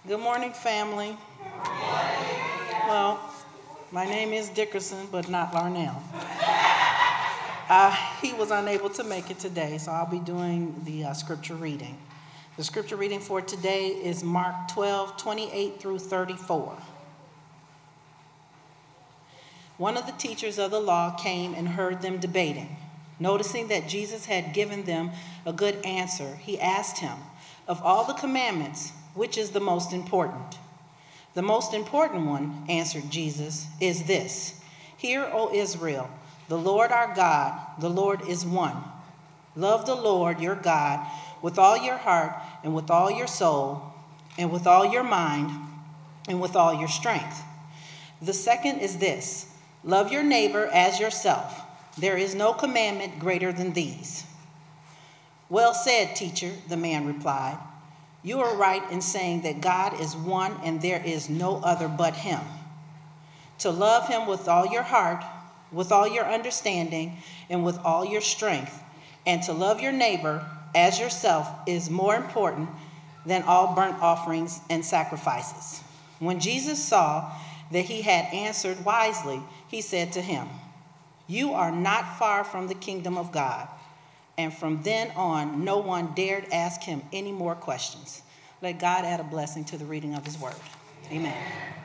Good morning, family. Well, my name is Dickerson, but not Larnell. He was unable to make it today, so I'll be doing the scripture reading. The scripture reading for today is Mark 12:28 through 34. One of the teachers of the law came and heard them debating. Noticing that Jesus had given them a good answer, he asked him, "Of all the commandments, which is the most important?" "The most important one," answered Jesus, "is this: Hear, O Israel, the Lord our God, the Lord is one. Love the Lord your God with all your heart and with all your soul and with all your mind and with all your strength. The second is this: love your neighbor as yourself. There is no commandment greater than these." "Well said, teacher," the man replied. "You are right in saying that God is one and there is no other but him. To love him with all your heart, with all your understanding, and with all your strength, and to love your neighbor as yourself is more important than all burnt offerings and sacrifices." When Jesus saw that he had answered wisely, he said to him, "You are not far from the kingdom of God." And from then on, no one dared ask him any more questions. Let God add a blessing to the reading of his word. Amen.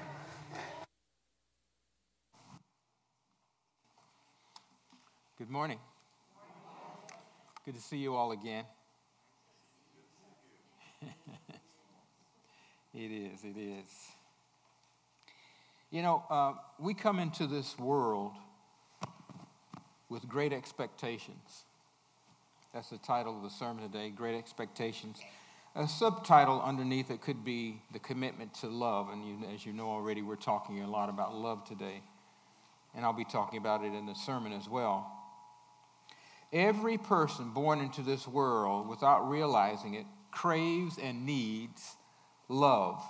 Good morning. Good to see you all again. It is. You know, we come into this world with great expectations. That's the title of the sermon today, Great Expectations. A subtitle underneath it could be the commitment to love. And as you know already, we're talking a lot about love today. And I'll be talking about it in the sermon as well. Every person born into this world, without realizing it, craves and needs love.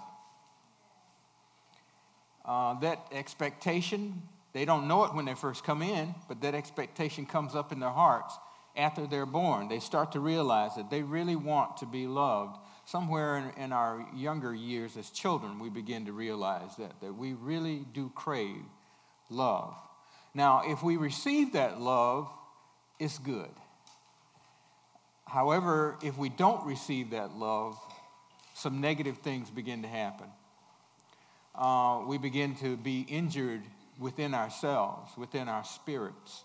That expectation, they don't know it when they first come in, but that expectation comes up in their hearts after they're born. They start to realize that they really want to be loved. Somewhere in our younger years as children, we begin to realize that we really do crave love. Now, if we receive that love, it's good. However, if we don't receive that love, some negative things begin to happen. We begin to be injured within ourselves, within our spirits.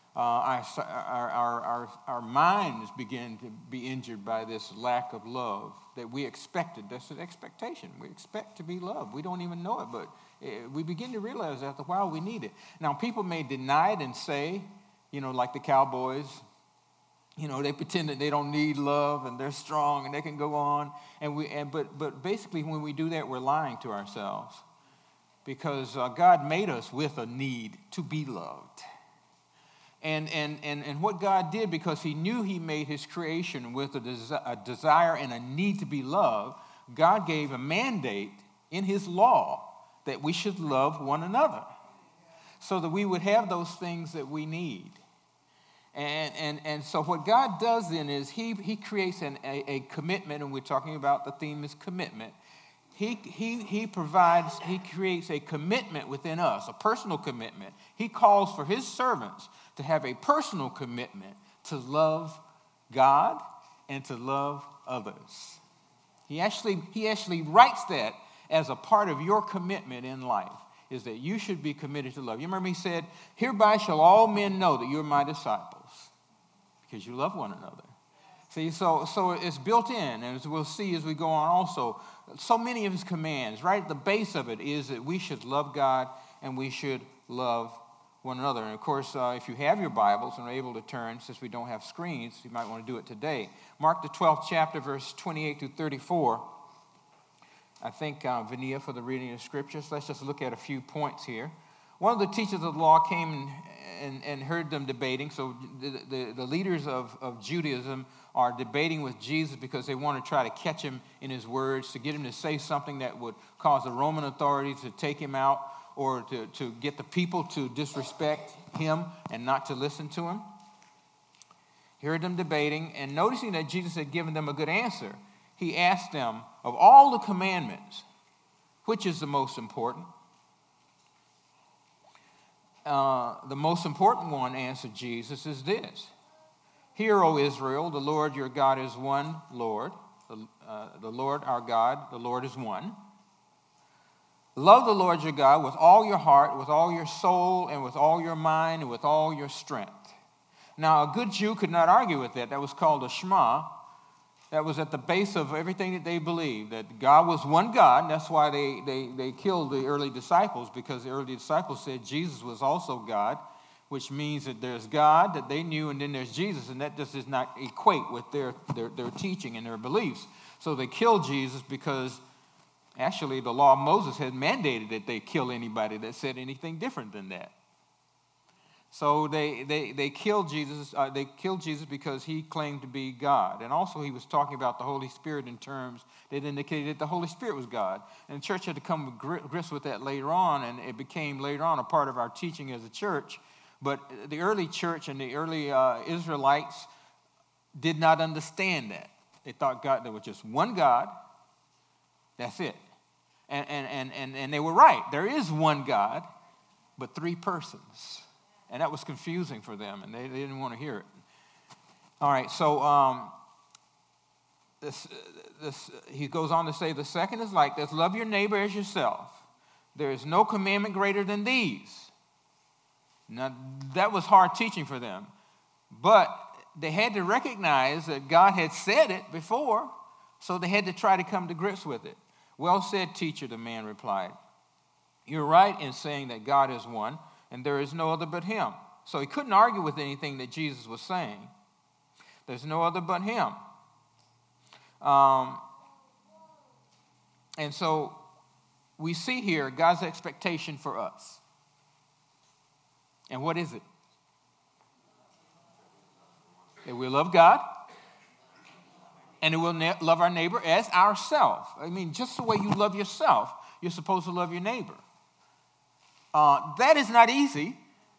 Our minds begin to be injured by this lack of love that we expected. That's an expectation. We expect to be loved. We don't even know it, but we begin to realize after a while we need it. Now, people may deny it and say, like the cowboys, they pretend that they don't need love and they're strong and they can go on. But basically when we do that, we're lying to ourselves, because God made us with a need to be loved. And what God did, because he knew he made his creation with a desire and a need to be loved, God gave a mandate in his law that we should love one another so that we would have those things that we need. And so what God does then is he creates a commitment, and we're talking about the theme is commitment. He creates a commitment within us, a personal commitment. He calls for his servants to have a personal commitment to love God and to love others. He actually writes that as a part of your commitment in life, is that you should be committed to love. You remember he said, "Hereby shall all men know that you're my disciples, because you love one another." See, so it's built in, and as we'll see as we go on also, so many of his commands, right at the base of it is that we should love God and we should love one another. And of course, if you have your Bibles and are able to turn, since we don't have screens, you might want to do it today. Mark the 12th chapter, verse 28 through 34. I thank Vania for the reading of scriptures. Let's just look at a few points here. One of the teachers of the law came and heard them debating. So the leaders of Judaism are debating with Jesus because they want to try to catch him in his words, to get him to say something that would cause the Roman authorities to take him out, or to get the people to disrespect him and not to listen to him. He heard them debating, and noticing that Jesus had given them a good answer, he asked them, "Of all the commandments, Which is the most important? The most important one, answered Jesus, is this. Hear, O Israel, the Lord your God is one Lord. The Lord our God, the Lord is one. Love the Lord your God with all your heart, with all your soul, and with all your mind, and with all your strength. Now, a good Jew could not argue with that. That was called a Shema. That was at the base of everything that they believed, that God was one God. That's why they killed the early disciples, because the early disciples said Jesus was also God, which means that there's God that they knew, and then there's Jesus, and that just does not equate with their teaching and their beliefs. So they killed Jesus because actually the law of Moses had mandated that they kill anybody that said anything different than that. So they killed Jesus. They killed Jesus because he claimed to be God, and also he was talking about the Holy Spirit in terms that indicated that the Holy Spirit was God. And the church had to come to grips with that later on, and it became later on a part of our teaching as a church. But the early church and the early Israelites did not understand that. They thought God, there was just one God. That's it. And they were right. There is one God, but three persons. And that was confusing for them, and they didn't want to hear it. All right, so he goes on to say, the second is like this: love your neighbor as yourself. There is no commandment greater than these. Now, that was hard teaching for them, but they had to recognize that God had said it before, so they had to try to come to grips with it. Well said, teacher, the man replied. You're right in saying that God is one, and there is no other but him. So he couldn't argue with anything that Jesus was saying. There's no other but him. And so we see here God's expectation for us. And what is it? That we love God, and that we'll love our neighbor as ourselves. I mean, just the way you love yourself, you're supposed to love your neighbor. That is not easy.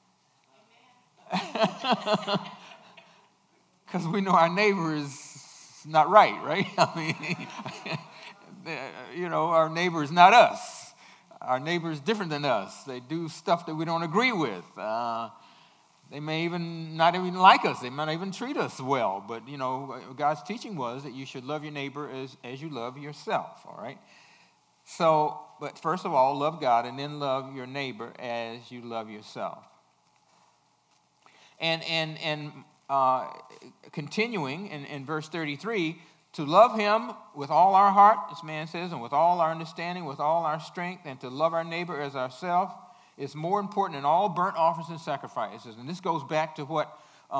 Because we know our neighbor is not right? I mean, our neighbor is not us. Our neighbor is different than us. They do stuff that we don't agree with. They may even not even like us. They might not even treat us well. But, God's teaching was that you should love your neighbor as you love yourself, all right? So, but first of all, love God, and then love your neighbor as you love yourself. And continuing in verse 33, to love him with all our heart, this man says, and with all our understanding, with all our strength, and to love our neighbor as ourselves is more important than all burnt offerings and sacrifices. And this goes back to what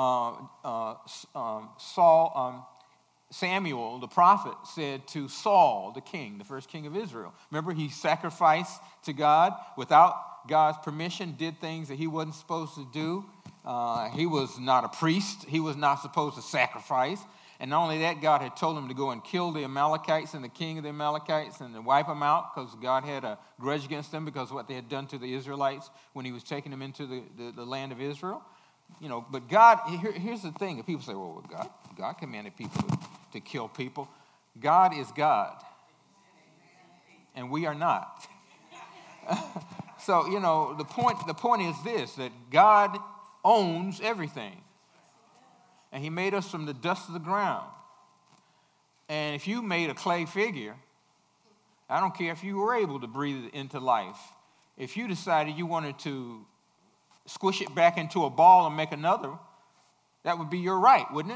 Samuel, the prophet, said to Saul, the king, the first king of Israel. Remember, he sacrificed to God without God's permission, did things that he wasn't supposed to do. He was not a priest. He was not supposed to sacrifice. And not only that, God had told him to go and kill the Amalekites and the king of the Amalekites and to wipe them out, because God had a grudge against them because of what they had done to the Israelites when he was taking them into the land of Israel. But God, here's the thing. If people say, well, God commanded people to kill people. God is God, and we are not. So, the point is this, that God owns everything. And he made us from the dust of the ground. And if you made a clay figure, I don't care if you were able to breathe it into life. If you decided you wanted to squish it back into a ball and make another, that would be your right, wouldn't it?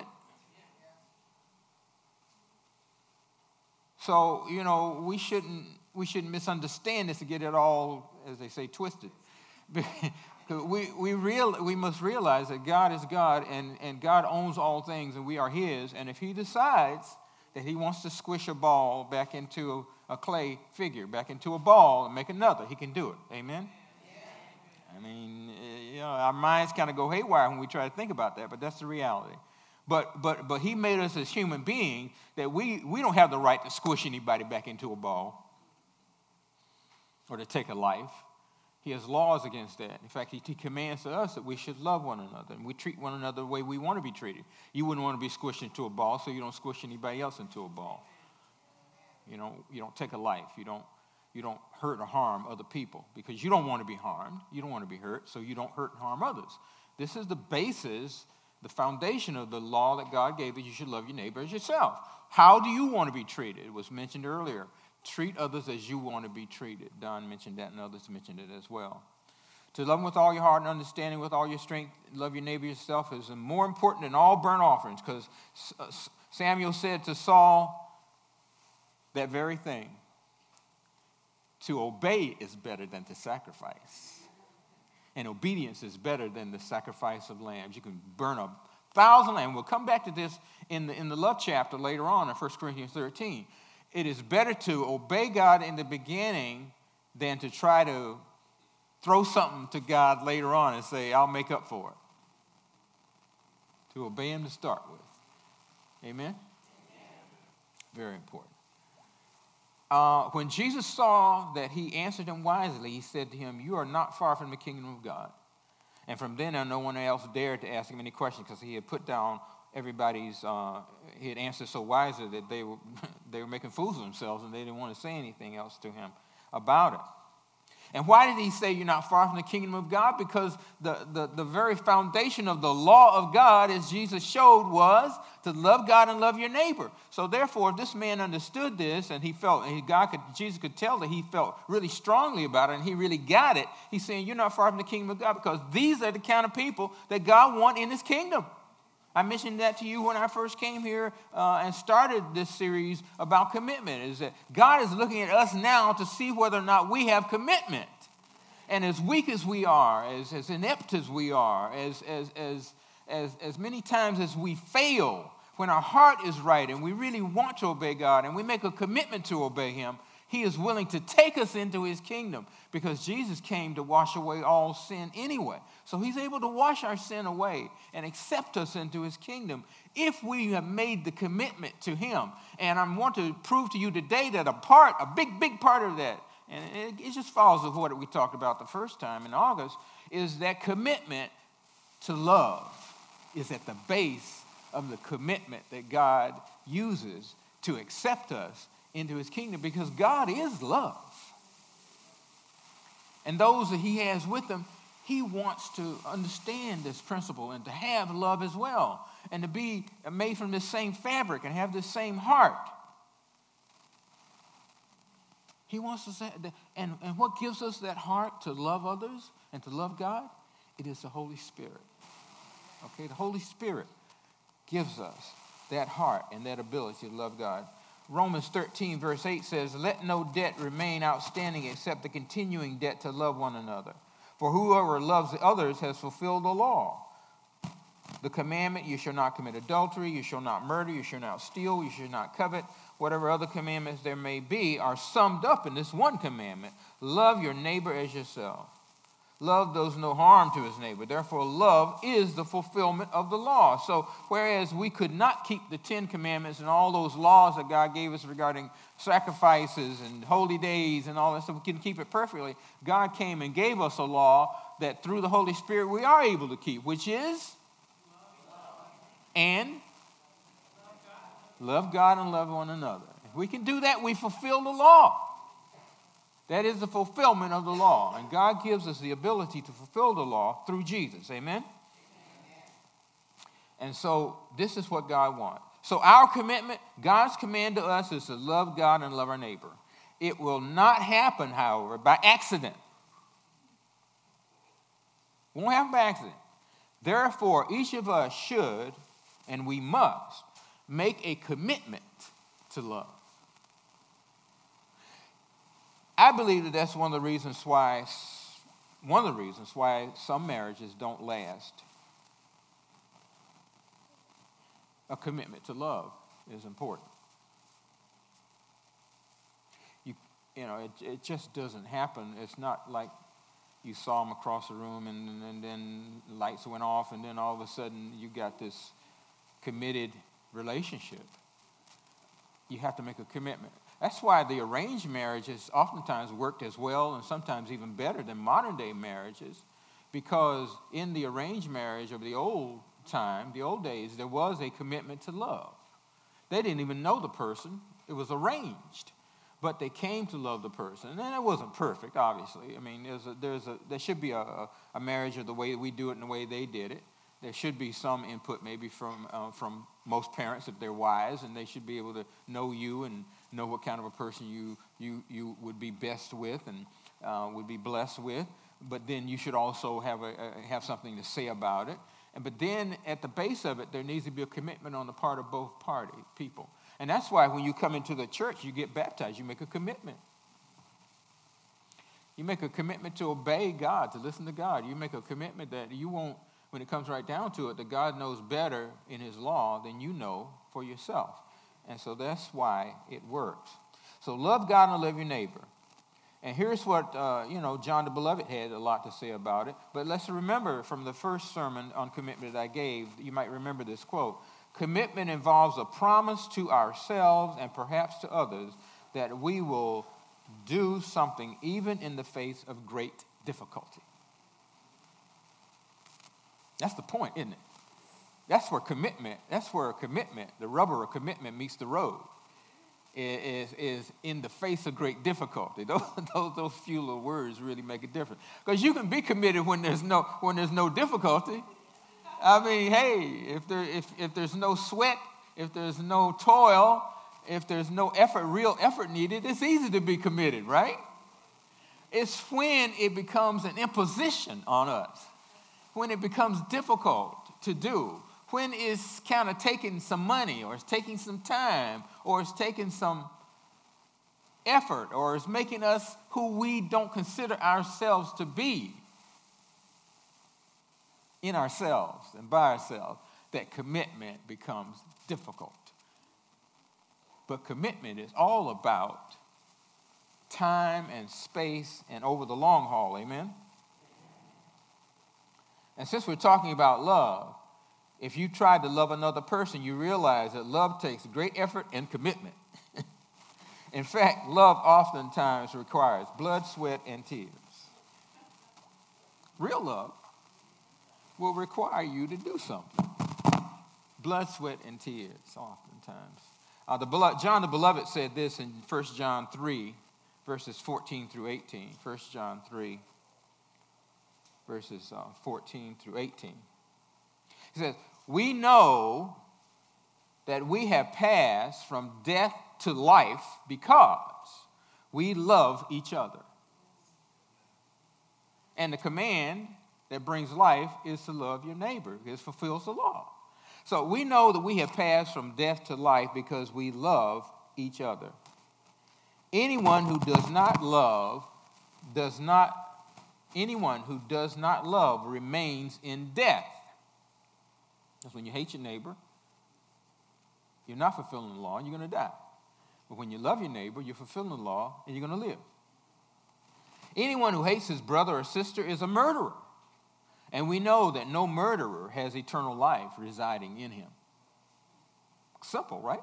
So, we shouldn't misunderstand this to get it all, as they say, twisted. We must realize that God is God, and God owns all things, and we are his. And if he decides that he wants to squish a ball back into a clay figure, back into a ball and make another, he can do it. Amen? I mean, our minds kind of go haywire when we try to think about that, but that's the reality. But he made us as human beings that we don't have the right to squish anybody back into a ball or to take a life. He has laws against that. In fact, he commands to us that we should love one another, and we treat one another the way we want to be treated. You wouldn't want to be squished into a ball, so you don't squish anybody else into a ball. You don't take a life. You You don't hurt or harm other people because you don't want to be harmed. You don't want to be hurt, so you don't hurt and harm others. This is the basis, the foundation of the law that God gave, that you should love your neighbor as yourself. How do you want to be treated? It was mentioned earlier. Treat others as you want to be treated. Don mentioned that and others mentioned it as well. To love them with all your heart and understanding, with all your strength, love your neighbor yourself is more important than all burnt offerings, because Samuel said to Saul that very thing. To obey is better than to sacrifice. And obedience is better than the sacrifice of lambs. You can burn 1,000 lambs. We'll come back to this in the love chapter later on in 1 Corinthians 13. It is better to obey God in the beginning than to try to throw something to God later on and say, I'll make up for it. To obey him to start with. Amen? Very important. When Jesus saw that he answered him wisely, he said to him, you are not far from the kingdom of God. And from then on, no one else dared to ask him any questions, because he had put down everybody's, he had answered so wisely that they were making fools of themselves, and they didn't want to say anything else to him about it. And why did he say you're not far from the kingdom of God? Because the very foundation of the law of God, as Jesus showed, was to love God and love your neighbor. So therefore, if this man understood this, and Jesus could tell that he felt really strongly about it, and he really got it, he's saying you're not far from the kingdom of God, because these are the kind of people that God wants in his kingdom. I mentioned that to you when I first came here and started this series about commitment, is that God is looking at us now to see whether or not we have commitment. And as weak as we are, as inept as we are, as many times as we fail, when our heart is right and we really want to obey God and we make a commitment to obey him, he is willing to take us into his kingdom, because Jesus came to wash away all sin anyway. So he's able to wash our sin away and accept us into his kingdom if we have made the commitment to him. And I want to prove to you today that a big part of that, and it just follows with what we talked about the first time in August, is that commitment to love is at the base of the commitment that God uses to accept us into his kingdom, because God is love. And those that he has with him, he wants to understand this principle and to have love as well, and to be made from this same fabric and have this same heart. He wants us, and what gives us that heart to love others and to love God? It is the Holy Spirit. Okay, the Holy Spirit gives us that heart and that ability to love God. Romans 13, verse 8 says, let no debt remain outstanding except the continuing debt to love one another. For whoever loves others has fulfilled the law. The commandment, you shall not commit adultery, you shall not murder, you shall not steal, you shall not covet, whatever other commandments there may be, are summed up in this one commandment. Love your neighbor as yourself. Love does no harm to his neighbor. Therefore, love is the fulfillment of the law. So, whereas we could not keep the 10 commandments and all those laws that God gave us regarding sacrifices and holy days and all that stuff, we couldn't keep it perfectly. God came and gave us a law that through the Holy Spirit we are able to keep, which is and love God and love one another. If we can do that, we fulfill the law. That is the fulfillment of the law. And God gives us the ability to fulfill the law through Jesus. Amen? And so this is what God wants. So our commitment, God's command to us, is to love God and love our neighbor. It will not happen, however, by accident. It won't happen by accident. Therefore, each of us should, and we must, make a commitment to love. I believe that that's one of the reasons why some marriages don't last. A commitment to love is important. It just doesn't happen. It's not like you saw them across the room and then lights went off and then all of a sudden you got this committed relationship. You have to make a commitment. That's why the arranged marriages oftentimes worked as well and sometimes even better than modern day marriages, because in the arranged marriage of the old days, there was a commitment to love. They didn't even know the person. It was arranged. but they came to love the person. And it wasn't perfect, obviously. I mean, there should be a marriage of the way we do it and the way they did it. There should be some input maybe from most parents if they're wise, and they should be able to know you and know what kind of a person you would be best with and would be blessed with. But then you should also have something to say about it. But then at the base of it, there needs to be a commitment on the part of both people. And that's why when you come into the church, you get baptized. You make a commitment. You make a commitment to obey God, to listen to God. You make a commitment that you won't, when it comes right down to it, that God knows better in his law than you know for yourself. And so that's why it works. So love God and love your neighbor. And here's what, John the Beloved had a lot to say about it. But let's remember from the first sermon on commitment that I gave, you might remember this quote. Commitment involves a promise to ourselves and perhaps to others that we will do something even in the face of great difficulty. That's the point, isn't it? That's where a commitment, the rubber of commitment meets the road. Is in the face of great difficulty. Those few little words really make a difference. Because you can be committed when there's no difficulty. I mean, hey, if there's no sweat, if there's no toil, if there's no real effort needed, it's easy to be committed, right? It's when it becomes an imposition on us, when it becomes difficult to do, when it's kind of taking some money, or it's taking some time, or it's taking some effort, or it's making us who we don't consider ourselves to be in ourselves and by ourselves, that commitment becomes difficult. But commitment is all about time and space and over the long haul, amen? And since we're talking about love, if you try to love another person, you realize that love takes great effort and commitment. In fact, love oftentimes requires blood, sweat, and tears. Real love will require you to do something. Blood, sweat, and tears, oftentimes. John the Beloved said this in 1 John 3, verses 14 through 18. 1 John 3, verses 14 through 18. He says, we know that we have passed from death to life because we love each other. And the command that brings life is to love your neighbor. It fulfills the law. So we know that we have passed from death to life because we love each other. Anyone who does not love remains in death. That's when you hate your neighbor, you're not fulfilling the law, and you're going to die. But when you love your neighbor, you're fulfilling the law, and you're going to live. Anyone who hates his brother or sister is a murderer. And we know that no murderer has eternal life residing in him. Simple, right?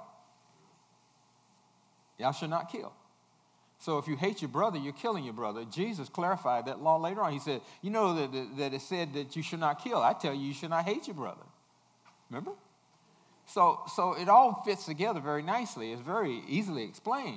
Thou shalt not kill. So if you hate your brother, you're killing your brother. Jesus clarified that law later on. He said, you know that it said that you should not kill. I tell you, you should not hate your brother. Remember? So it all fits together very nicely. It's very easily explained.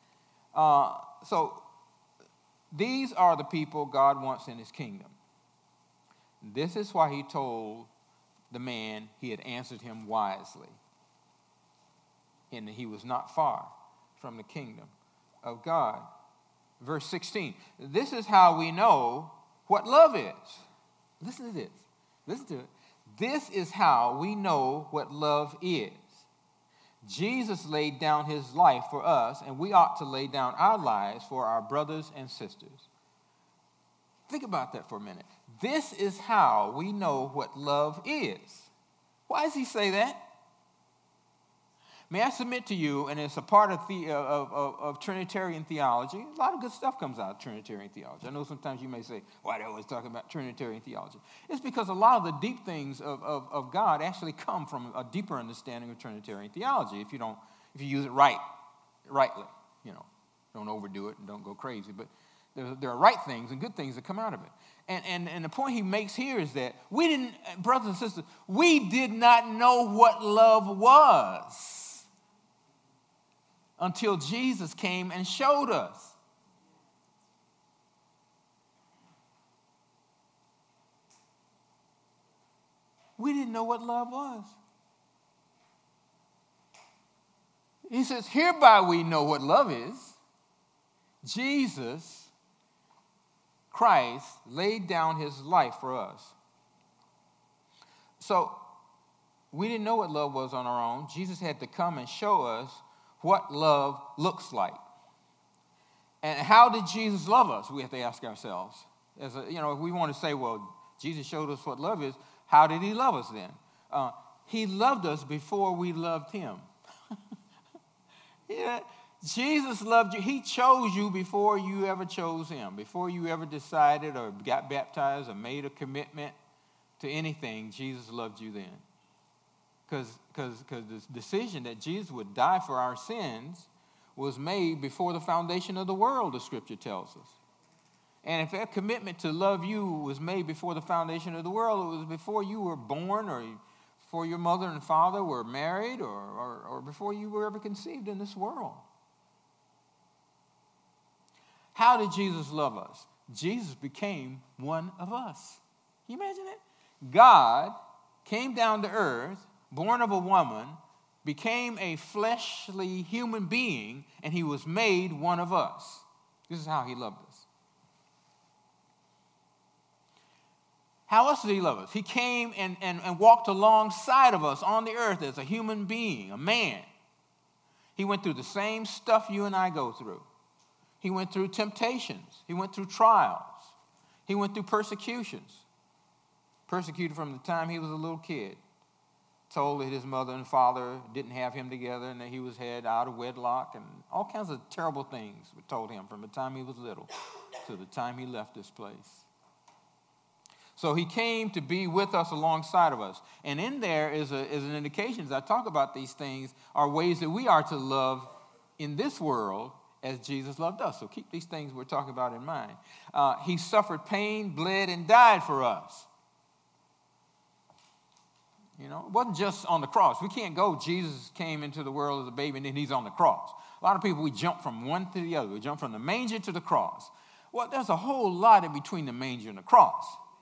So these are the people God wants in his kingdom. This is why he told the man he had answered him wisely, and that he was not far from the kingdom of God. Verse 16, this is how we know what love is. Listen to this. Listen to it. This is how we know what love is. Jesus laid down his life for us, and we ought to lay down our lives for our brothers and sisters. Think about that for a minute. This is how we know what love is. Why does he say that? May I submit to you, and it's a part of Trinitarian theology. A lot of good stuff comes out of Trinitarian theology. I know sometimes you may say, why are they always talking about Trinitarian theology? It's because a lot of the deep things of God actually come from a deeper understanding of Trinitarian theology. If you use it rightly, don't overdo it and don't go crazy. But there are right things and good things that come out of it. And the point he makes here is that brothers and sisters, we did not know what love was until Jesus came and showed us. We didn't know what love was. He says, hereby we know what love is. Jesus Christ laid down his life for us. So we didn't know what love was on our own. Jesus had to come and show us what love looks like. And how did Jesus love us? We have to ask ourselves. If we want to say, well, Jesus showed us what love is, how did he love us then? He loved us before we loved him. Yeah, Jesus loved you. He chose you before you ever chose him. Before you ever decided or got baptized or made a commitment to anything, Jesus loved you then. Because the decision that Jesus would die for our sins was made before the foundation of the world, the scripture tells us. And if that commitment to love you was made before the foundation of the world, it was before you were born or before your mother and father were married or before you were ever conceived in this world. How did Jesus love us? Jesus became one of us. Can you imagine that? God came down to earth, born of a woman, became a fleshly human being, and he was made one of us. This is how he loved us. How else did he love us? He came and walked alongside of us on the earth as a human being, a man. He went through the same stuff you and I go through. He went through temptations. He went through trials. He went through persecutions. Persecuted from the time he was a little kid. Told that his mother and father didn't have him together and that he was had out of wedlock, and all kinds of terrible things were told him from the time he was little to the time he left this place. So he came to be with us alongside of us. And in there is an indication, as I talk about these things, are ways that we are to love in this world as Jesus loved us. So keep these things we're talking about in mind. He suffered pain, bled, and died for us. You know, it wasn't just on the cross. We can't go, Jesus came into the world as a baby and then he's on the cross. A lot of people, we jump from one to the other. We jump from the manger to the cross. Well, there's a whole lot in between the manger and the cross.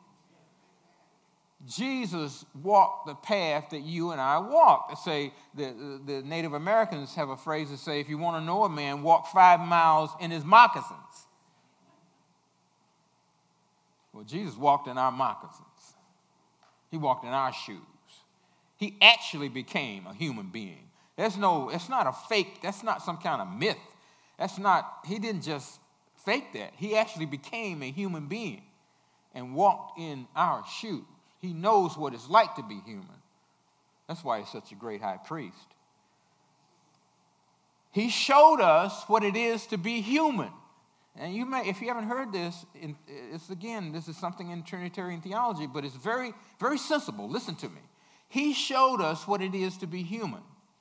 Jesus walked the path that you and I walk. They say the Native Americans have a phrase that say, if you want to know a man, walk 5 miles in his moccasins. Well, Jesus walked in our moccasins. He walked in our shoes. He actually became a human being. It's not a fake, that's not some kind of myth. He didn't just fake that. He actually became a human being and walked in our shoes. He knows what it's like to be human. That's why he's such a great high priest. He showed us what it is to be human. And you may, if you haven't heard this, this is something in Trinitarian theology, but it's very, very sensible. Listen to me. He showed us what it is to be human.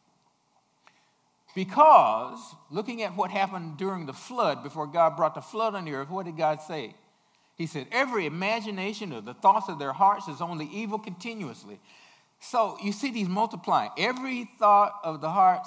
Because, looking at what happened during the flood, before God brought the flood on the earth, what did God say? He said, every imagination of the thoughts of their hearts is only evil continuously. So you see these multiplying. Every thought of their hearts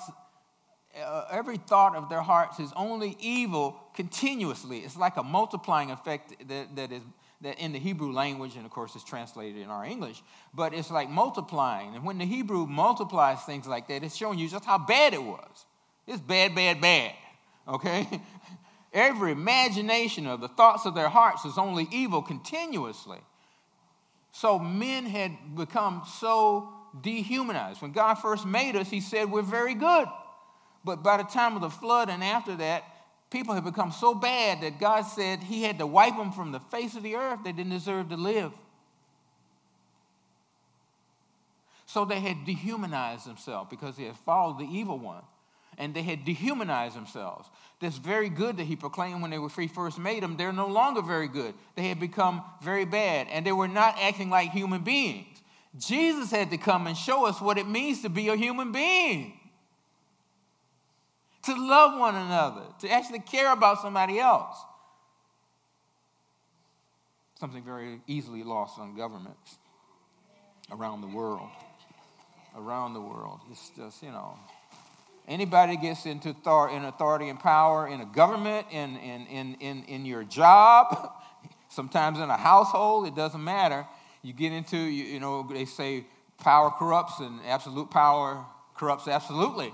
is only evil continuously. It's like a multiplying effect that in the Hebrew language, and of course it's translated in our English, but it's like multiplying. And when the Hebrew multiplies things like that, it's showing you just how bad it was. It's bad, bad, bad. Okay? Every imagination of the thoughts of their hearts is only evil continuously. So men had become so dehumanized. When God first made us, he said we're very good. But by the time of the flood and after that, people had become so bad that God said he had to wipe them from the face of the earth. They didn't deserve to live. So they had dehumanized themselves because they had followed the evil one. And they had dehumanized themselves. This very good that he proclaimed when he first made them, they're no longer very good. They had become very bad, and they were not acting like human beings. Jesus had to come and show us what it means to be a human being. To love one another, to actually care about somebody else. Something very easily lost on governments around the world. Around the world. It's just, Anybody that gets into authority and power in a government, in your job, sometimes in a household, it doesn't matter. You get into, they say power corrupts and absolute power corrupts absolutely.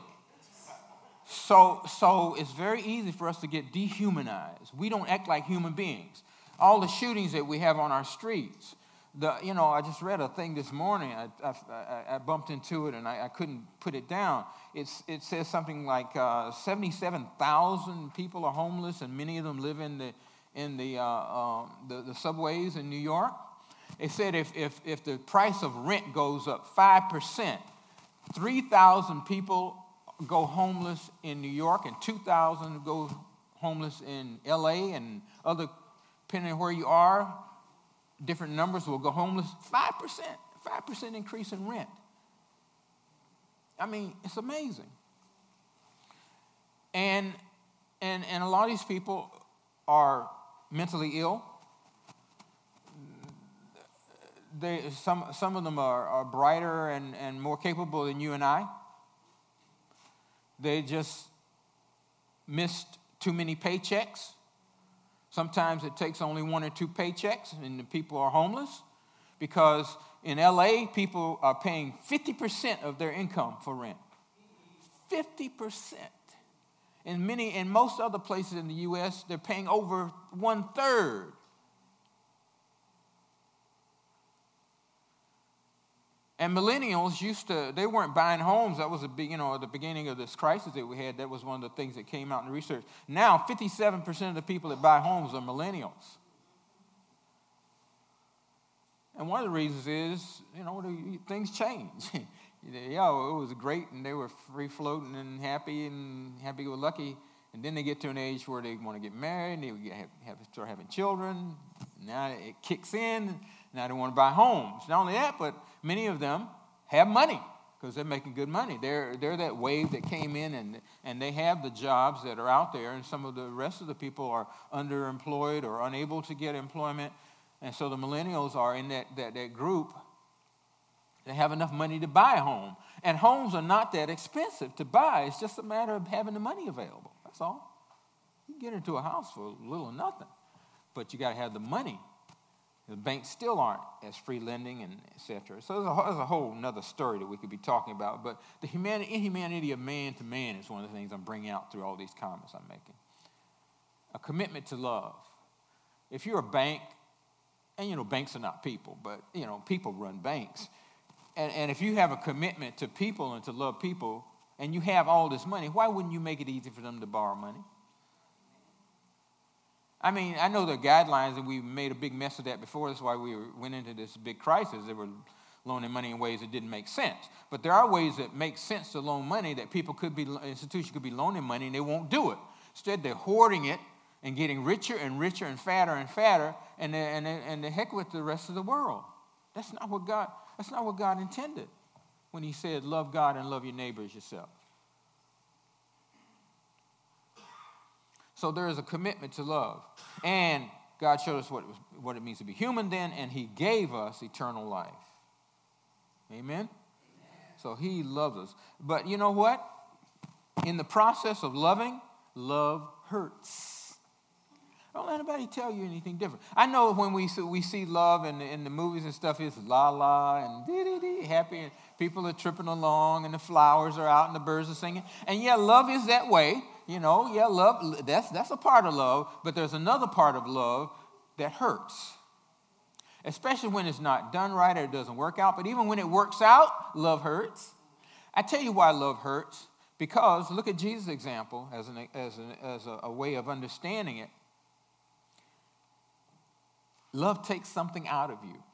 So it's very easy for us to get dehumanized. We don't act like human beings. All the shootings that we have on our streets. I just read a thing this morning. I bumped into it and I couldn't put it down. It says something like 77,000 people are homeless, and many of them live in the subways in New York. It said if the price of rent goes up 5%, 3,000 people go homeless in New York, and 2,000 go homeless in L.A. and other, depending on where you are, different numbers will go homeless. 5% increase in rent. I mean, it's amazing. And a lot of these people are mentally ill. Some of them are brighter and more capable than you and I. They just missed too many paychecks. Sometimes it takes only 1 or 2 paychecks, and the people are homeless because in L.A., people are paying 50% of their income for rent. 50%. In most other places in the U.S., they're paying over 1/3. And millennials they weren't buying homes. That was at the beginning of this crisis that we had. That was one of the things that came out in the research. Now, 57% of the people that buy homes are millennials. And one of the reasons is, things change. It was great, and they were free-floating and happy-go-lucky. And then they get to an age where they want to get married, and they start having children. Now it kicks in. Now they want to buy homes. Not only that, but many of them have money because they're making good money. They're that wave that came in, and they have the jobs that are out there, and some of the rest of the people are underemployed or unable to get employment. And so the millennials are in that group that have enough money to buy a home. And homes are not that expensive to buy. It's just a matter of having the money available. That's all. You can get into a house for little or nothing, but you got to have the money. The banks still aren't as free lending, and et cetera. So there's a whole other story that we could be talking about. But the inhumanity of man to man is one of the things I'm bringing out through all these comments I'm making. A commitment to love. If you're a bank, and banks are not people, but people run banks. And if you have a commitment to people and to love people, and you have all this money, why wouldn't you make it easy for them to borrow money? I mean, I know the guidelines, and we made a big mess of that before. That's why we went into this big crisis. They were loaning money in ways that didn't make sense. But there are ways that make sense to loan money that institutions could be loaning money, and they won't do it. Instead, they're hoarding it and getting richer and richer and fatter, and the heck with the rest of the world. That's not what God intended when he said, love God and love your neighbor as yourself. So there is a commitment to love. And God showed us what it means to be human then, and he gave us eternal life. Amen? So he loves us. But you know what? In the process of loving, love hurts. Don't let anybody tell you anything different. I know when we see love in the movies and stuff, it's la-la and dee-dee-dee, happy, and people are tripping along, and the flowers are out, and the birds are singing. And yeah, love is that way. Love, that's a part of love, but there's another part of love that hurts. Especially when it's not done right or it doesn't work out. But even when it works out, love hurts. I tell you why love hurts. Because look at Jesus' example as a way of understanding it. Love takes something out of you.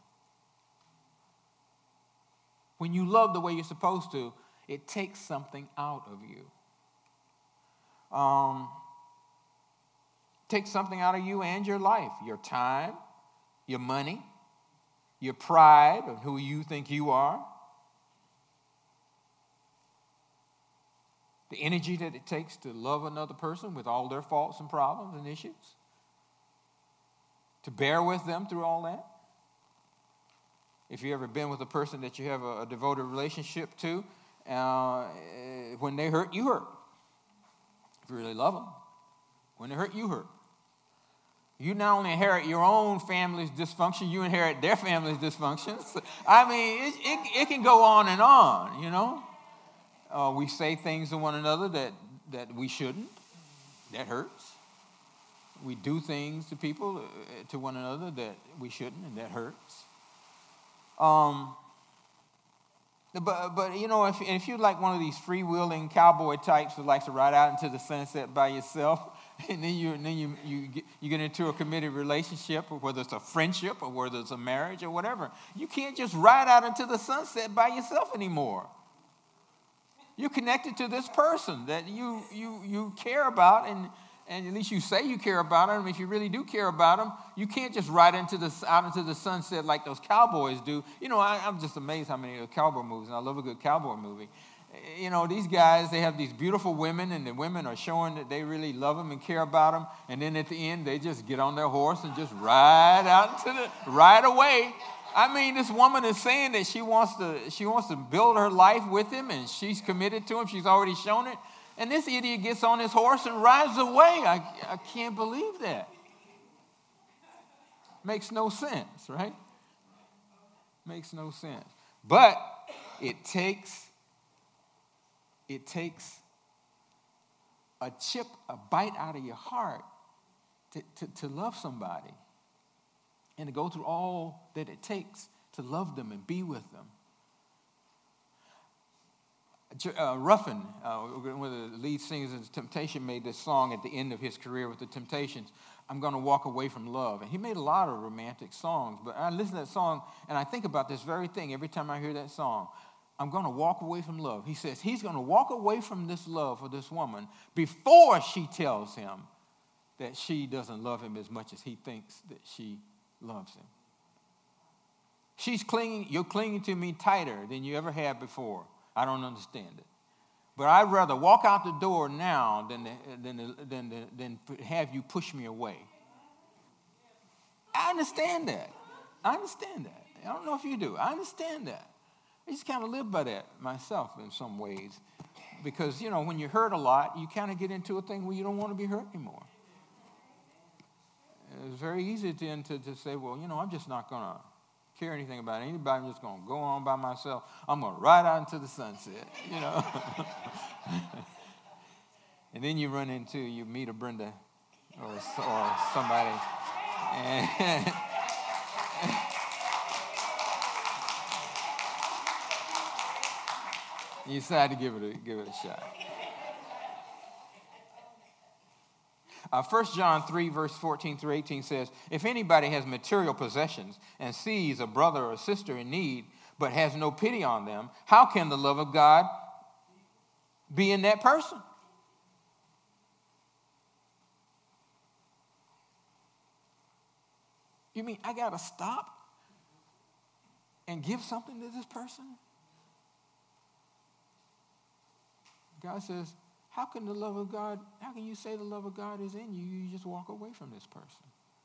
When you love the way you're supposed to, it takes something out of you. Takes something out of you and your life, your time, your money, your pride of who you think you are, the energy that it takes to love another person with all their faults and problems and issues, to bear with them through all that. If you've ever been with a person that you have a devoted relationship to, When they hurt, you hurt. If you really love them. When they hurt, you hurt. You not only inherit your own family's dysfunction, you inherit their family's dysfunctions. I mean, it can go on and on, you know. We say things to one another that we shouldn't. That hurts. We do things to people, to one another, that we shouldn't, and that hurts. But you know, if you're like one of these freewheeling cowboy types who likes to ride out into the sunset by yourself, and then you get into a committed relationship, or whether it's a friendship or whether it's a marriage or whatever, you can't just ride out into the sunset by yourself anymore. You're connected to this person that you care about, and at least you say you care about them. If you really do care about them, you can't just ride out into the sunset like those cowboys do. You know, I'm just amazed how many cowboy movies, and I love a good cowboy movie. You know, these guys, they have these beautiful women, and the women are showing that they really love them and care about them. And then at the end, they just get on their horse and just ride away. I mean, this woman is saying that she wants to build her life with him, and she's committed to him. She's already shown it. And this idiot gets on his horse and rides away. I can't believe that. Makes no sense, right? Makes no sense. But it takes a chip, a bite out of your heart to love somebody and to go through all that it takes to love them and be with them. Ruffin, one of the lead singers of Temptation, made this song at the end of his career with the Temptations, "I'm Gonna Walk Away from Love." And he made a lot of romantic songs, but I listen to that song and I think about this very thing every time I hear that song. I'm going to walk away from love. He says he's going to walk away from this love for this woman before she tells him that she doesn't love him as much as he thinks that she loves him. You're clinging to me tighter than you ever have before. I don't understand it. But I'd rather walk out the door now than have you push me away. I understand that. I don't know if you do. I understand that. I just kind of live by that myself in some ways. Because, you know, when you hurt a lot, you kind of get into a thing where you don't want to be hurt anymore. It's very easy then to say, well, you know, I'm just not going to care anything about anybody. I'm just going to go on by myself. I'm going to ride out into the sunset, you know. And then you meet a Brenda or somebody. And you decide to give it a shot. 1 John 3, verse 14 through 18 says, if anybody has material possessions and sees a brother or sister in need, but has no pity on them, how can the love of God be in that person? You mean I got to stop and give something to this person? God says, how can you say the love of God is in you? You just walk away from this person.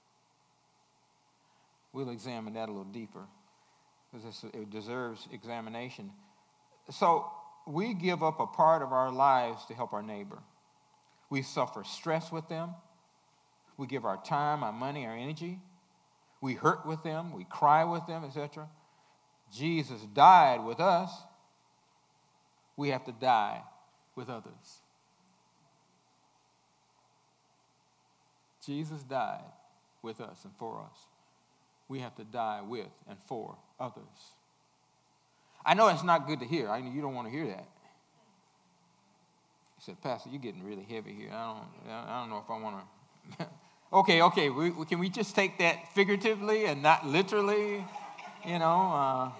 We'll examine that a little deeper because it deserves examination. So we give up a part of our lives to help our neighbor. We suffer stress with them. We give our time, our money, our energy. We hurt with them. We cry with them, etc. Jesus died with us. We have to die with others. Jesus died with us and for us. We have to die with and for others. I know it's not good to hear. You don't want to hear that. He said, Pastor, you're getting really heavy here. I don't know if I want to. Okay. Can we just take that figuratively and not literally? You know.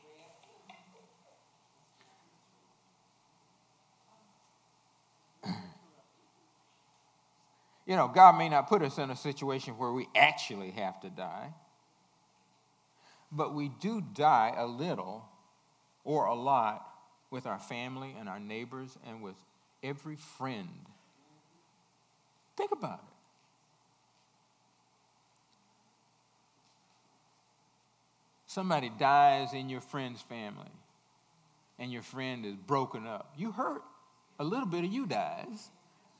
You know, God may not put us in a situation where we actually have to die, but we do die a little or a lot with our family and our neighbors and with every friend. Think about it. Somebody dies in your friend's family. and your friend is broken up. You hurt. A little bit of you dies.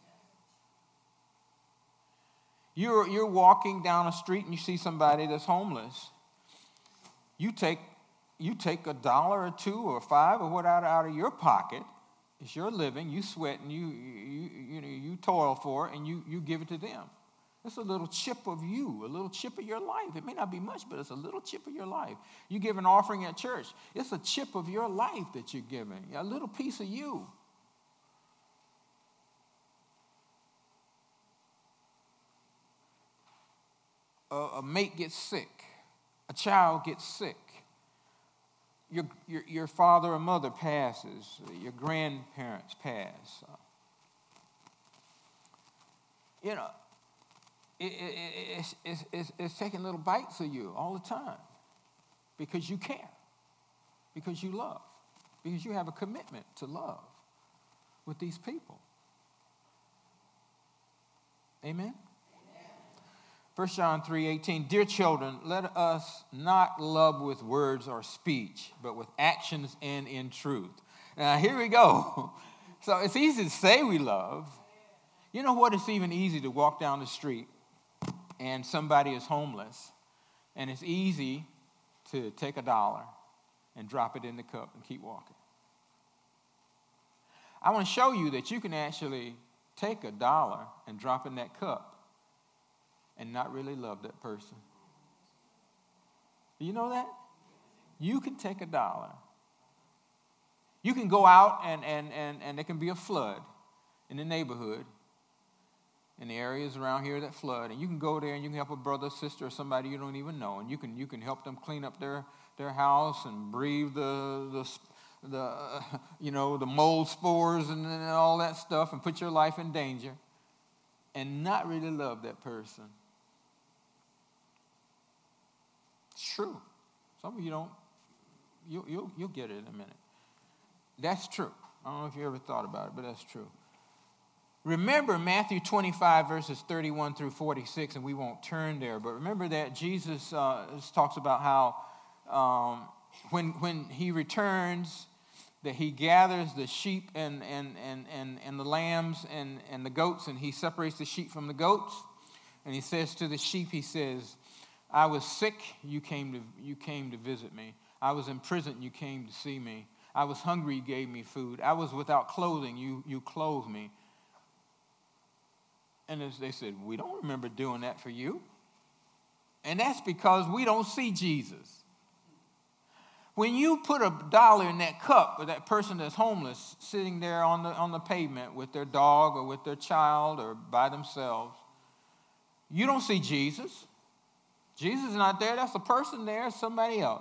You're walking down a street and you see somebody that's homeless. You take $1 or $2 or $5 or what out of your pocket. It's your living. You sweat and you toil for it, and you give it to them. It's a little chip of you, a little chip of your life. It may not be much, but it's a little chip of your life. You give an offering at church. It's a chip of your life that you're giving, a little piece of you. A mate gets sick. A child gets sick. Your father or mother passes. Your grandparents pass. It's taking little bites of you all the time because you care, because you love, because you have a commitment to love with these people. Amen? 1 John 3:18, dear children, let us not love with words or speech, but with actions and in truth. Now, here we go. So it's easy to say we love. You know what? It's even easy to walk down the street and somebody is homeless, and it's easy to take $1 and drop it in the cup and keep walking. I want to show you that you can actually take $1 and drop in that cup and not really love that person. Do you know that? You can take $1. You can go out and there can be a flood in the neighborhood, in the areas around here that flood, and you can go there and you can help a brother, sister, or somebody you don't even know, and you can help them clean up their house and breathe the mold spores and all that stuff, and put your life in danger, and not really love that person. It's true. Some of you don't. You'll get it in a minute. That's true. I don't know if you ever thought about it, but that's true. Remember Matthew 25, verses 31 through 46, and we won't turn there, but remember that Jesus talks about how when he returns, that he gathers the sheep and the lambs and the goats, and he separates the sheep from the goats, and he says to the sheep, he says, I was sick, you came to visit me. I was in prison, you came to see me. I was hungry, you gave me food. I was without clothing, you clothed me. And they said, we don't remember doing that for you. And that's because we don't see Jesus. When you put $1 in that cup with that person that's homeless, sitting there on the pavement with their dog or with their child or by themselves, you don't see Jesus. Jesus is not there. That's a person there, somebody else.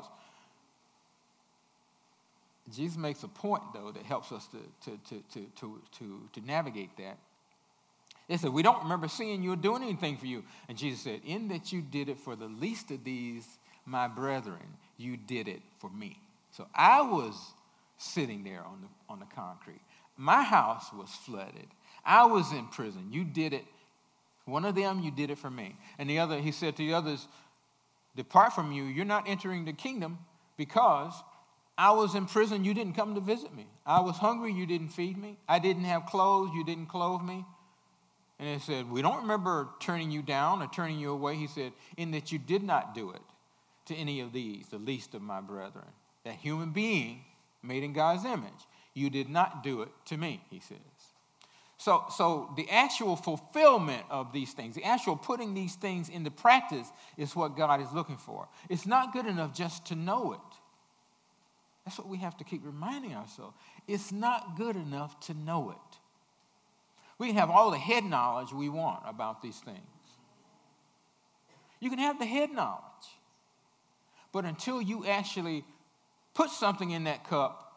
Jesus makes a point, though, that helps us to navigate that. They said, we don't remember seeing you or doing anything for you. And Jesus said, in that you did it for the least of these, my brethren, you did it for me. So I was sitting there on the concrete. My house was flooded. I was in prison. You did it. One of them, you did it for me. And the other, he said to the others, depart from you. You're not entering the kingdom because I was in prison. You didn't come to visit me. I was hungry. You didn't feed me. I didn't have clothes. You didn't clothe me. And he said, we don't remember turning you down or turning you away. He said, in that you did not do it to any of these, the least of my brethren. That human being made in God's image. You did not do it to me, he says. So the actual fulfillment of these things, the actual putting these things into practice is what God is looking for. It's not good enough just to know it. That's what we have to keep reminding ourselves. It's not good enough to know it. We can have all the head knowledge we want about these things. You can have the head knowledge. But until you actually put something in that cup,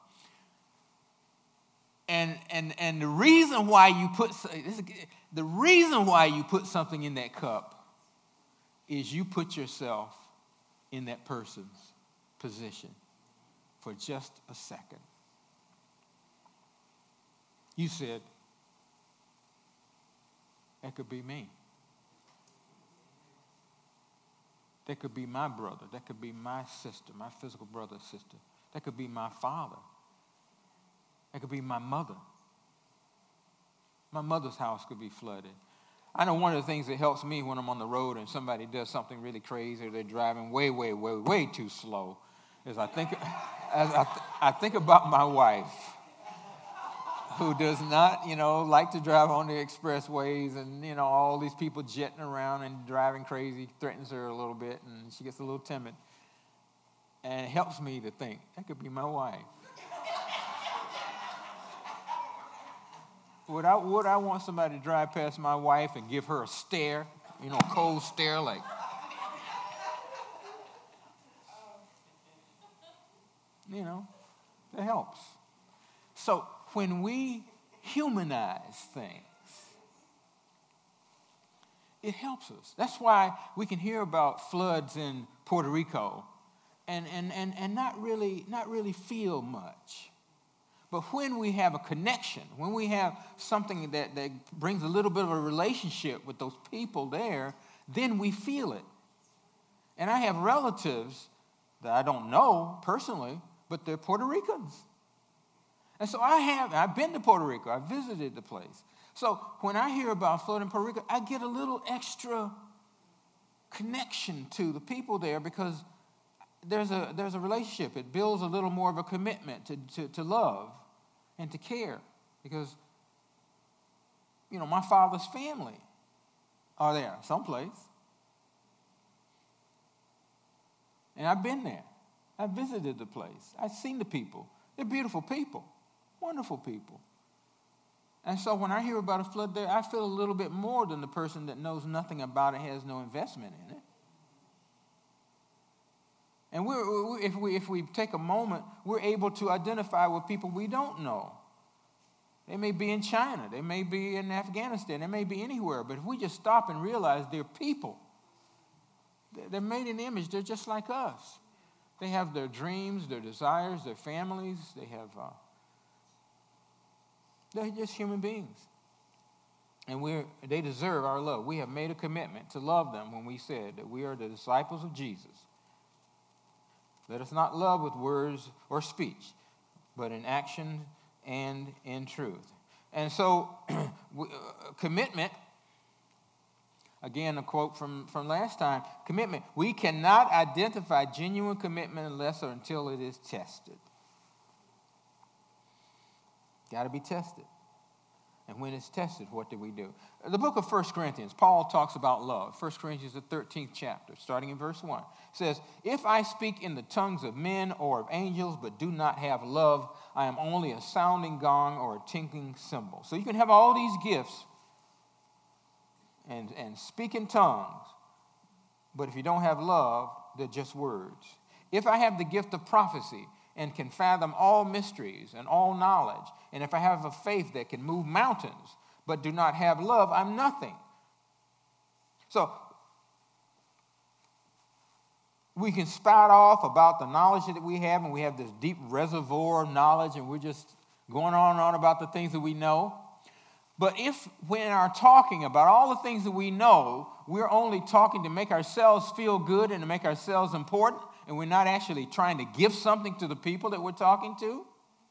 and the reason why you put something in that cup is you put yourself in that person's position for just a second. You said, that could be me. That could be my brother. That could be my sister, my physical brother or sister. That could be my father. That could be my mother. My mother's house could be flooded. I know one of the things that helps me when I'm on the road and somebody does something really crazy or they're driving way too slow is I think about my wife, who does not, like to drive on the expressways and, all these people jetting around and driving crazy threatens her a little bit and she gets a little timid. And it helps me to think, that could be my wife. Would I want somebody to drive past my wife and give her a stare, cold stare like, that helps. So when we humanize things, it helps us. That's why we can hear about floods in Puerto Rico and not really feel much. But when we have a connection, when we have something that brings a little bit of a relationship with those people there, then we feel it. And I have relatives that I don't know personally, but they're Puerto Ricans. And so I've been to Puerto Rico. I visited the place. So when I hear about flood in Puerto Rico, I get a little extra connection to the people there because there's a relationship. It builds a little more of a commitment to love and to care because, my father's family are there someplace. And I've been there. I've visited the place. I've seen the people. They're beautiful people, wonderful people. And so when I hear about a flood there, I feel a little bit more than the person that knows nothing about it, has no investment in it. And if we take a moment, we're able to identify with people we don't know. They may be in China. They may be in Afghanistan. They may be anywhere. But if we just stop and realize they're people, they're made in the image. They're just like us. They have their dreams, their desires, their families. They're just human beings. And they deserve our love. We have made a commitment to love them when we said that we are the disciples of Jesus. Let us not love with words or speech, but in action and in truth. And so, commitment, again, a quote from last time, commitment. We cannot identify genuine commitment unless or until it is tested. Got to be tested. And when it's tested, what do we do? The book of 1 Corinthians, Paul talks about love. 1 Corinthians, the 13th chapter, starting in verse 1. Says, if I speak in the tongues of men or of angels, but do not have love, I am only a sounding gong or a tinkling cymbal. So you can have all these gifts and speak in tongues, but if you don't have love, they're just words. If I have the gift of prophecy and can fathom all mysteries and all knowledge, and if I have a faith that can move mountains, but do not have love, I'm nothing. So, we can spout off about the knowledge that we have, and we have this deep reservoir of knowledge, and we're just going on and on about the things that we know. But if, when we're talking about all the things that we know, we're only talking to make ourselves feel good and to make ourselves important, and we're not actually trying to give something to the people that we're talking to,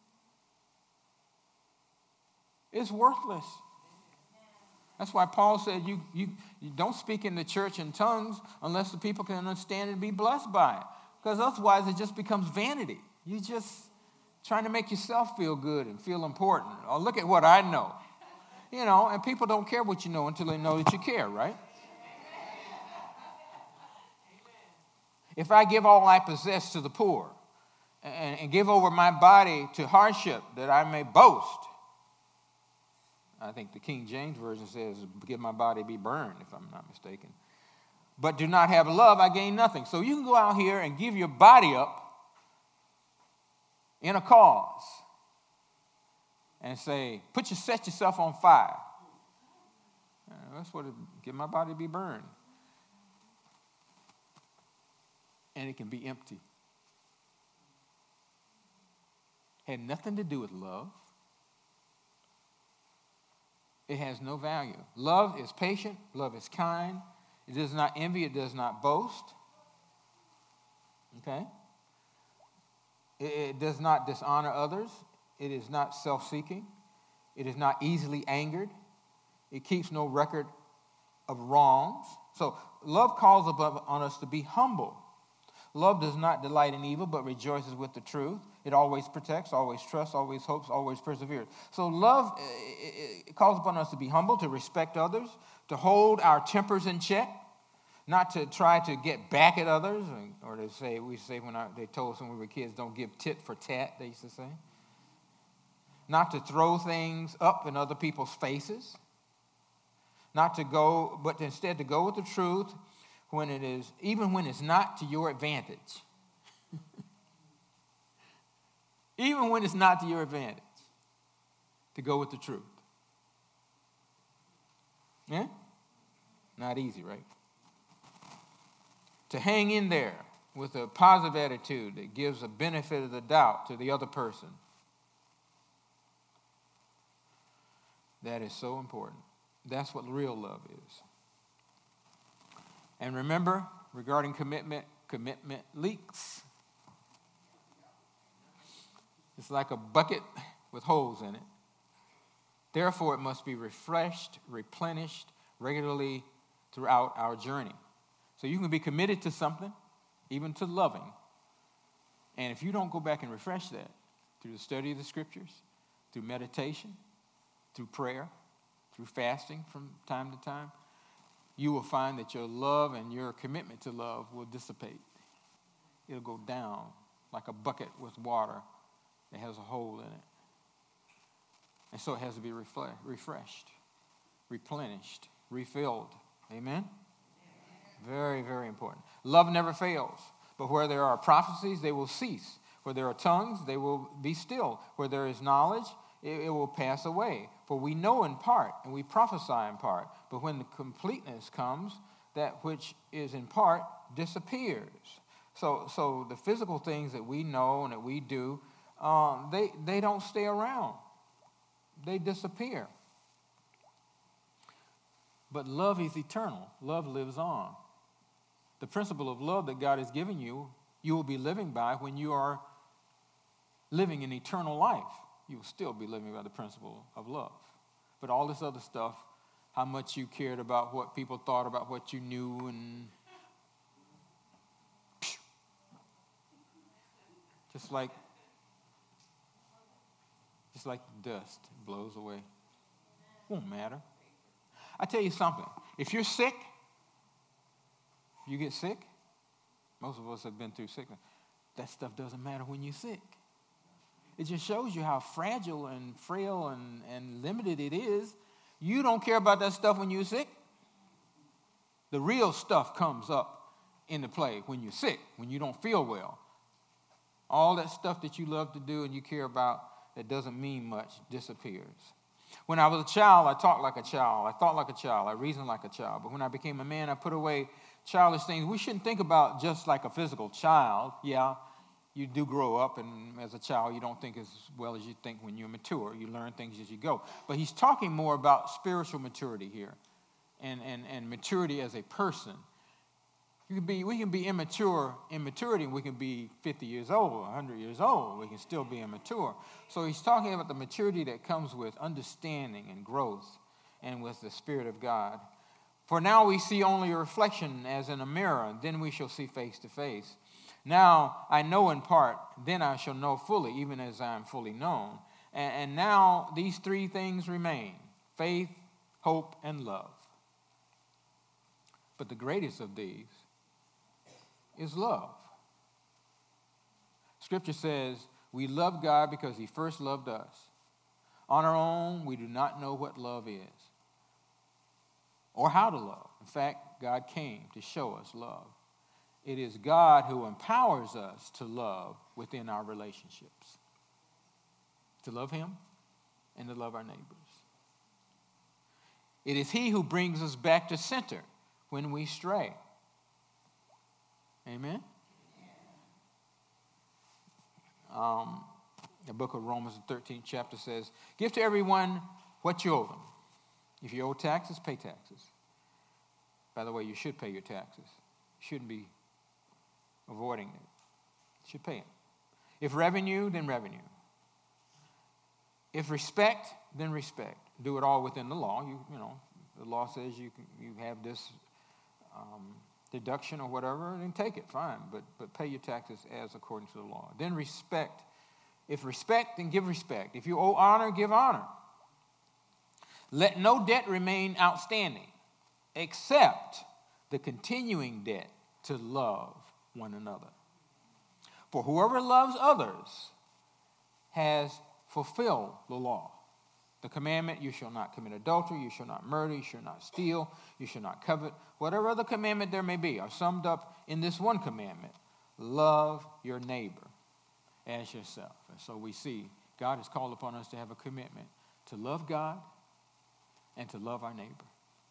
it's worthless. That's why Paul said you don't speak in the church in tongues unless the people can understand and be blessed by it. Because otherwise it just becomes vanity. You're just trying to make yourself feel good and feel important. Oh, look at what I know. And people don't care what you know until they know that you care, right? If I give all I possess to the poor and give over my body to hardship that I may boast, I think the King James Version says, give my body be burned, if I'm not mistaken. But do not have love, I gain nothing. So you can go out here and give your body up in a cause and say, set yourself on fire. That's what give my body be burned. And it can be empty. Had nothing to do with love. It has no value. Love is patient. Love is kind. It does not envy. It does not boast. Okay? It does not dishonor others. It is not self-seeking. It is not easily angered. It keeps no record of wrongs. So love calls upon us to be humble. Love does not delight in evil, but rejoices with the truth. It always protects, always trusts, always hopes, always perseveres. So love it calls upon us to be humble, to respect others, to hold our tempers in check, not to try to get back at others, or they say they told us when we were kids, don't give tit for tat, they used to say. Not to throw things up in other people's faces. Not to go, but instead to go with the truth when it is, even when it's not to your advantage. Even when it's not to your advantage, to go with the truth. Yeah? Not easy, right? To hang in there with a positive attitude that gives a benefit of the doubt to the other person. That is so important. That's what real love is. And remember, regarding commitment, commitment leaks. It's like a bucket with holes in it. Therefore, it must be refreshed, replenished regularly throughout our journey. So you can be committed to something, even to loving. And if you don't go back and refresh that through the study of the scriptures, through meditation, through prayer, through fasting from time to time, you will find that your love and your commitment to love will dissipate. It'll go down like a bucket with water that has a hole in it. And so it has to be refreshed, replenished, refilled. Amen? Very, very important. Love never fails. But where there are prophecies, they will cease. Where there are tongues, they will be still. Where there is knowledge, it will pass away. For we know in part, and we prophesy in part. But when the completeness comes, that which is in part disappears. So the physical things that we know and that we do, they don't stay around. They disappear. But love is eternal. Love lives on. The principle of love that God has given you, you will be living by when you are living in eternal life. You will still be living by the principle of love. But all this other stuff, how much you cared about what people thought about what you knew, and just like dust, it blows away. Won't matter. I tell you something. If you're sick, you get sick. Most of us have been through sickness. That stuff doesn't matter when you're sick. It just shows you how fragile and frail and limited it is. You don't care about that stuff when you're sick. The real stuff comes up into play when you're sick, when you don't feel well. All that stuff that you love to do and you care about that doesn't mean much disappears. When I was a child, I talked like a child. I thought like a child. I reasoned like a child. But when I became a man, I put away childish things. We shouldn't think about just like a physical child. Yeah, you do grow up, and as a child, you don't think as well as you think when you're mature. You learn things as you go. But he's talking more about spiritual maturity here and maturity as a person. We can be immature in maturity, and we can be 50 years old, 100 years old. We can still be immature. So he's talking about the maturity that comes with understanding and growth and with the Spirit of God. For now we see only a reflection as in a mirror, and then we shall see face to face. Now I know in part, then I shall know fully, even as I am fully known. And now these three things remain: faith, hope, and love. But the greatest of these is love. Scripture says we love God because he first loved us. On our own, we do not know what love is or how to love. In fact, God came to show us love. It is God who empowers us to love within our relationships, to love him and to love our neighbors. It is he who brings us back to center when we stray. Amen? The book of Romans, the 13th chapter says, give to everyone what you owe them. If you owe taxes, pay taxes. By the way, you should pay your taxes. You shouldn't be avoiding it. You should pay it. If revenue, then revenue. If respect, then respect. Do it all within the law. You know, the law says you have this deduction or whatever, then take it, fine. But pay your taxes as according to the law. Then respect. If respect, then give respect. If you owe honor, give honor. Let no debt remain outstanding, except the continuing debt to love one another. For whoever loves others has fulfilled the law. The commandment, you shall not commit adultery, you shall not murder, you shall not steal, you shall not covet. Whatever other commandment there may be are summed up in this one commandment. Love your neighbor as yourself. And so we see God has called upon us to have a commitment to love God and to love our neighbor.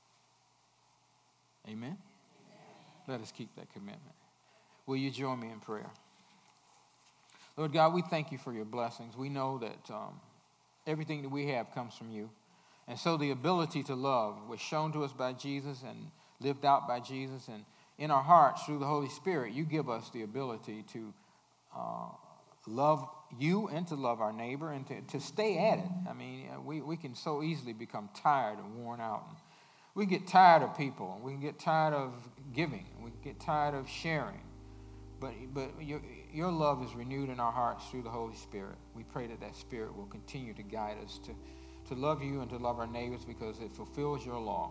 Amen? Let us keep that commitment. Will you join me in prayer? Lord God, we thank you for your blessings. We know that everything that we have comes from you. And so the ability to love was shown to us by Jesus and lived out by Jesus. And in our hearts, through the Holy Spirit, you give us the ability to love you and to love our neighbor and to stay at it. I mean, we can so easily become tired and worn out. We get tired of people. And we can get tired of giving. And we get tired of sharing. But your love is renewed in our hearts through the Holy Spirit. We pray that that Spirit will continue to guide us to love you and to love our neighbors because it fulfills your law.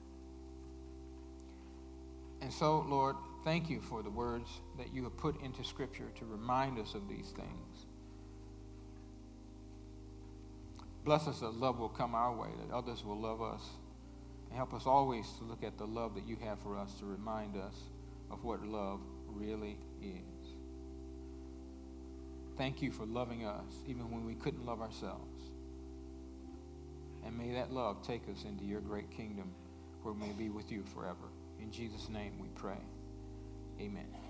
And so, Lord, thank you for the words that you have put into Scripture to remind us of these things. Bless us that love will come our way, that others will love us. And help us always to look at the love that you have for us to remind us of what love really is. Thank you for loving us even when we couldn't love ourselves. And may that love take us into your great kingdom where we may be with you forever. In Jesus' name we pray. Amen.